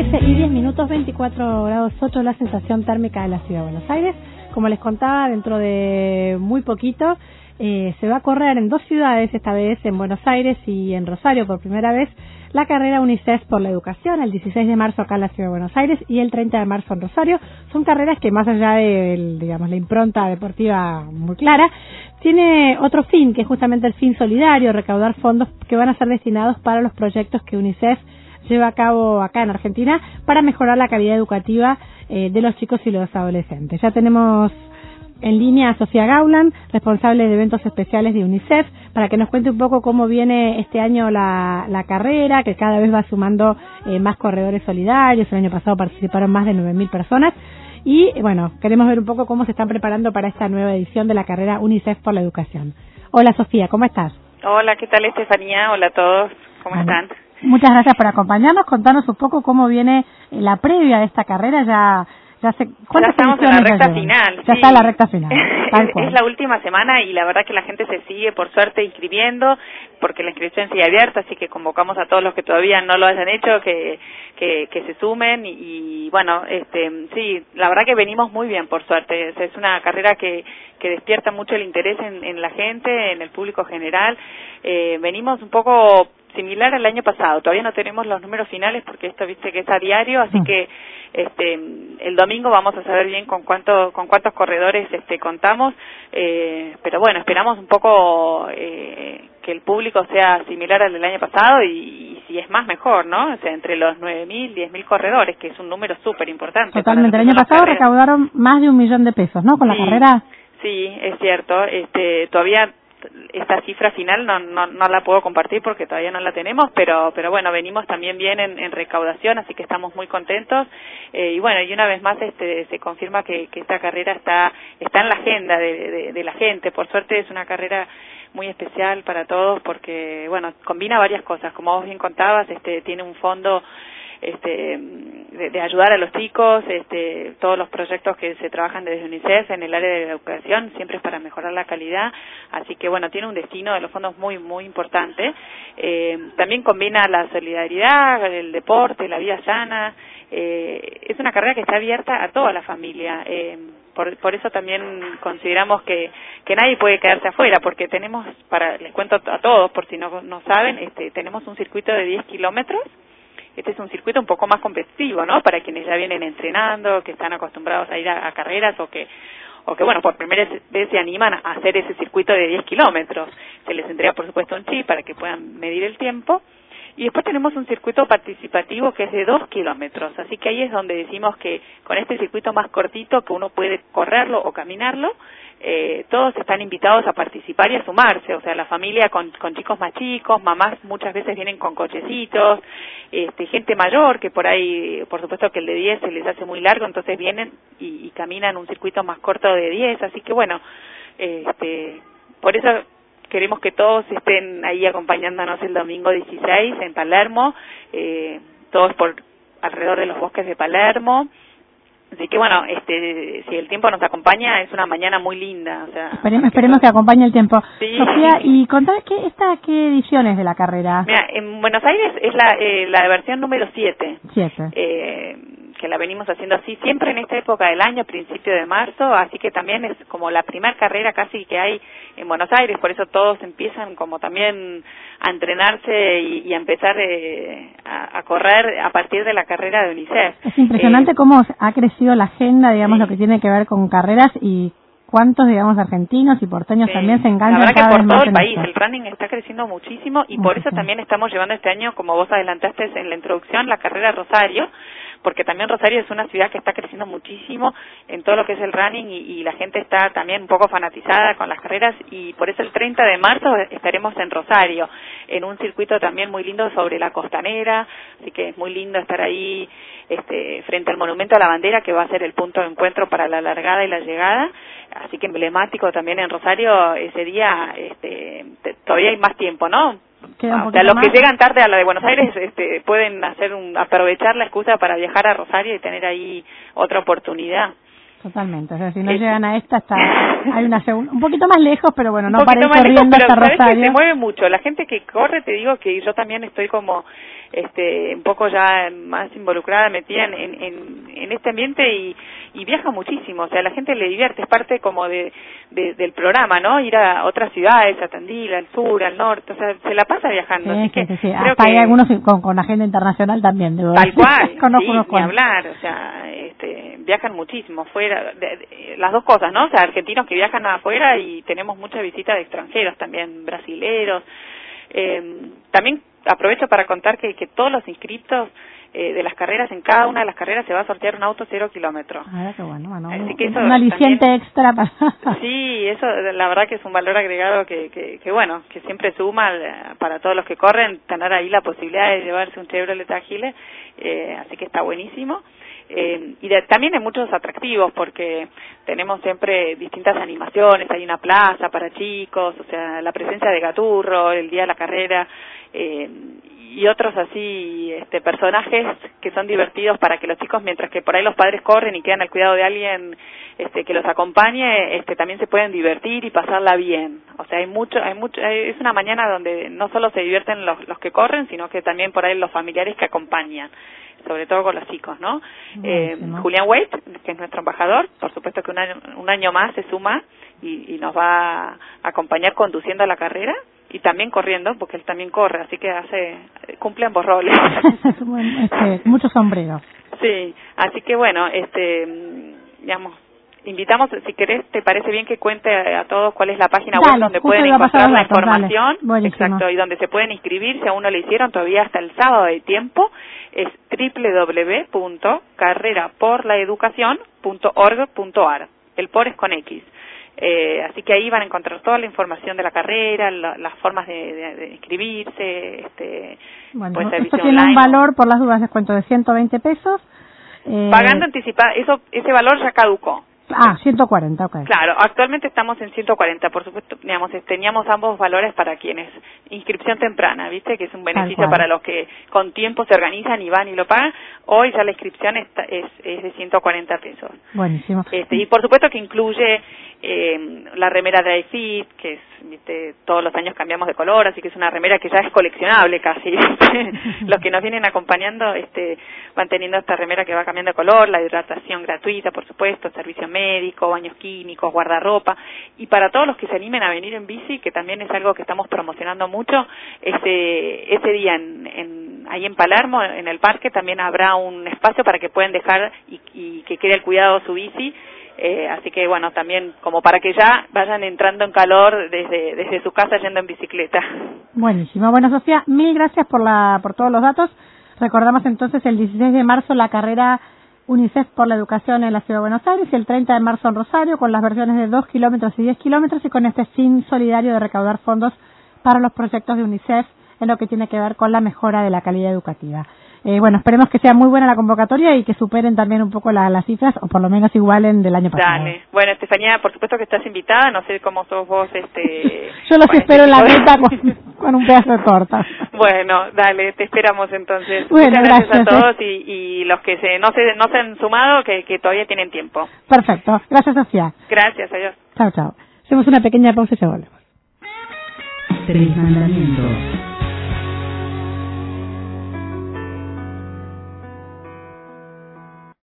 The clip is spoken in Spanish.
13:10, 24 grados 8 la sensación térmica de la ciudad de Buenos Aires. Como les contaba, dentro de muy poquito se va a correr en dos ciudades, esta vez en Buenos Aires y en Rosario por primera vez, la carrera UNICEF por la educación, el 16 de marzo acá en la ciudad de Buenos Aires y el 30 de marzo en Rosario. Son carreras que, más allá de, digamos, la impronta deportiva muy clara, tiene otro fin, que es justamente el fin solidario, recaudar fondos que van a ser destinados para los proyectos que UNICEF lleva a cabo acá en Argentina para mejorar la calidad educativa de los chicos y los adolescentes. Ya tenemos en línea a Sofía Gauland, responsable de eventos especiales de UNICEF, para que nos cuente un poco cómo viene este año la carrera, que cada vez va sumando más corredores solidarios. El año pasado participaron más de 9.000 personas. Y bueno, queremos ver un poco cómo se están preparando para esta nueva edición de la carrera UNICEF por la educación. Hola Sofía, ¿cómo estás? Hola, ¿qué tal Estefanía? Hola a todos, ¿cómo están? Muchas gracias por acompañarnos. Contanos un poco cómo viene la previa de esta carrera. Ya estamos en la recta final. Ya está la recta final. Tal cual. Es la última semana y la verdad que la gente se sigue, por suerte, inscribiendo, porque la inscripción sigue abierta, así que convocamos a todos los que todavía no lo hayan hecho que se sumen y bueno, sí, la verdad que venimos muy bien, por suerte. Es una carrera que despierta mucho el interés en la gente, en el público general. Venimos un poco similar al año pasado. Todavía no tenemos los números finales porque esto, viste, que es a diario, así que el domingo vamos a saber bien con cuántos corredores contamos, pero bueno, esperamos un poco que el público sea similar al del año pasado y si es más, mejor, ¿no? O sea, entre los 9.000, 10.000 corredores, que es un número súper importante. Totalmente. El año pasado recaudaron más de 1 millón de pesos, ¿no? Con la carrera. Sí, es cierto. Todavía esta cifra final no la puedo compartir porque todavía no la tenemos, pero bueno, venimos también bien en recaudación, así que estamos muy contentos. Y bueno, y una vez más se confirma que esta carrera está en la agenda de la gente. Por suerte es una carrera muy especial para todos porque, bueno, combina varias cosas. Como vos bien contabas, tiene un fondo de ayudar a los chicos, todos los proyectos que se trabajan desde UNICEF en el área de la educación siempre es para mejorar la calidad, así que bueno, tiene un destino de los fondos muy muy importante. También combina la solidaridad, el deporte, la vida sana. Es una carrera que está abierta a toda la familia. Por eso también consideramos que nadie puede quedarse afuera, porque tenemos, les cuento a todos por si no saben, tenemos un circuito de 10 kilómetros. Este es un circuito un poco más competitivo, ¿no? Para quienes ya vienen entrenando, que están acostumbrados a ir a carreras o que bueno, por primera vez se animan a hacer ese circuito de 10 kilómetros. Se les entrega, por supuesto, un chip para que puedan medir el tiempo. Y después tenemos un circuito participativo que es de 2 kilómetros. Así que ahí es donde decimos que con este circuito más cortito, que uno puede correrlo o caminarlo, todos están invitados a participar y a sumarse. O sea, la familia con chicos más chicos, mamás muchas veces vienen con cochecitos, gente mayor que por ahí, por supuesto que el de 10 se les hace muy largo, entonces vienen y caminan un circuito más corto de 10. Así que bueno, por eso queremos que todos estén ahí acompañándonos el domingo 16 en Palermo, todos por alrededor de los bosques de Palermo. Así que bueno, si el tiempo nos acompaña, es una mañana muy linda. O sea, esperemos que acompañe el tiempo. Sí. Sofía, y contame qué edición es de la carrera. Mira, en Buenos Aires es la versión número 7. Que la venimos haciendo así siempre en esta época del año, principio de marzo, así que también es como la primera carrera casi que hay en Buenos Aires, por eso todos empiezan como también a entrenarse y a empezar a correr a partir de la carrera de UNICEF. Es impresionante cómo ha crecido la agenda, digamos, lo que tiene que ver con carreras y cuántos, digamos, argentinos y porteños también se enganchan. La verdad que por todo el país, esto. el running está creciendo muchísimo y por eso también estamos llevando este año, como vos adelantaste en la introducción, la carrera Rosario, porque también Rosario es una ciudad que está creciendo muchísimo en todo lo que es el running y la gente está también un poco fanatizada con las carreras y por eso el 30 de marzo estaremos en Rosario, en un circuito también muy lindo sobre la costanera, así que es muy lindo estar ahí frente al Monumento a la Bandera, que va a ser el punto de encuentro para la largada y la llegada, así que emblemático también en Rosario ese día. Todavía hay más tiempo, ¿no? O sea, los que llegan tarde a la de Buenos Aires pueden aprovechar la excusa para viajar a Rosario y tener ahí otra oportunidad. Totalmente, o sea, si no llegan a esta, hay una segunda, un poquito más lejos, pero bueno, no para ir lejos, corriendo pero hasta sabes Rosario. que se mueve mucho, la gente que corre, te digo que yo también estoy como un poco ya más involucrada, metida en este ambiente y viaja muchísimo, o sea, la gente le divierte, es parte como del programa, ¿no? Ir a otras ciudades, a Tandil, al sur, al norte, o sea, se la pasa viajando. Sí, así que sí. creo Hasta que hay algunos con agenda internacional también, debo tal cual, conozco unos ni cuantos. hablar, o sea, viajan muchísimo fuera, las dos cosas, ¿no? O sea, argentinos que viajan afuera y tenemos mucha visita de extranjeros también, brasileros. También aprovecho para contar que todos los inscriptos de las carreras, en cada una de las carreras se va a sortear un auto 0 kilómetros. Ah, qué bueno, Así que eso un aliciente también, extra para... Sí, eso la verdad que es un valor agregado que bueno, que siempre suma para todos los que corren, tener ahí la posibilidad de llevarse un Chevrolet Agile, así que está buenísimo. También hay muchos atractivos porque tenemos siempre distintas animaciones, hay una plaza para chicos, o sea, la presencia de Gaturro, el día de la carrera, y otros así personajes que son divertidos para que los chicos, mientras que por ahí los padres corren y quedan al cuidado de alguien que los acompañe, también se pueden divertir y pasarla bien. O sea, es una mañana donde no solo se divierten los que corren, sino que también por ahí los familiares que acompañan, sobre todo con los chicos, ¿no? Julián Waite, que es nuestro embajador, por supuesto que un año más se suma y nos va a acompañar conduciendo la carrera y también corriendo, porque él también corre, así que cumple ambos roles. Muchos sombreros. Sí, así que bueno, digamos, invitamos, si querés, te parece bien que cuente a todos cuál es la página web donde pueden encontrar la información, exacto, y donde se pueden inscribir, si aún no lo hicieron, todavía hasta el sábado hay tiempo, es www.carreraporlaeducacion.org.ar, el por es con X. Así que ahí van a encontrar toda la información de la carrera, las formas de inscribirse, bueno, pues esto tiene online. Un valor, por las dudas, descuento de 120 pesos. Pagando anticipada, ese valor ya caducó. 140, ok. Claro, actualmente estamos en 140, por supuesto, digamos, teníamos ambos valores para quienes, inscripción temprana, ¿viste? Que es un beneficio para los que con tiempo se organizan y van y lo pagan. Hoy ya la inscripción es de 140 pesos. Buenísimo. Y por supuesto que incluye la remera de iFit, que es, ¿viste? Todos los años cambiamos de color, así que es una remera que ya es coleccionable casi. Los que nos vienen acompañando van teniendo esta remera que va cambiando de color, la hidratación gratuita, por supuesto, servicio médico, baños químicos, guardarropa, y para todos los que se animen a venir en bici, que también es algo que estamos promocionando mucho, ese día ahí en Palermo, en el parque, también habrá un espacio para que puedan dejar y que quede al cuidado su bici. Así que bueno, también como para que ya vayan entrando en calor desde su casa yendo en bicicleta. Buenísimo. Bueno, Sofía, mil gracias por todos los datos. Recordamos entonces el 16 de marzo la carrera UNICEF por la educación en la Ciudad de Buenos Aires y el 30 de marzo en Rosario con las versiones de 2 kilómetros y 10 kilómetros y con este fin solidario de recaudar fondos para los proyectos de UNICEF en lo que tiene que ver con la mejora de la calidad educativa. Bueno, esperemos que sea muy buena la convocatoria y que superen también un poco las cifras, o por lo menos igualen del año pasado. Dale. Bueno, Estefanía, por supuesto que estás invitada, no sé cómo sos vos, Yo los espero en la meta con un pedazo de torta. Bueno, dale, te esperamos entonces. Bueno, muchas gracias a todos y los que no se han sumado, que todavía tienen tiempo. Perfecto. Gracias, Sofía. Gracias, adiós. Chao, chao. Hacemos una pequeña pausa y ya volvemos. 3 mandamientos.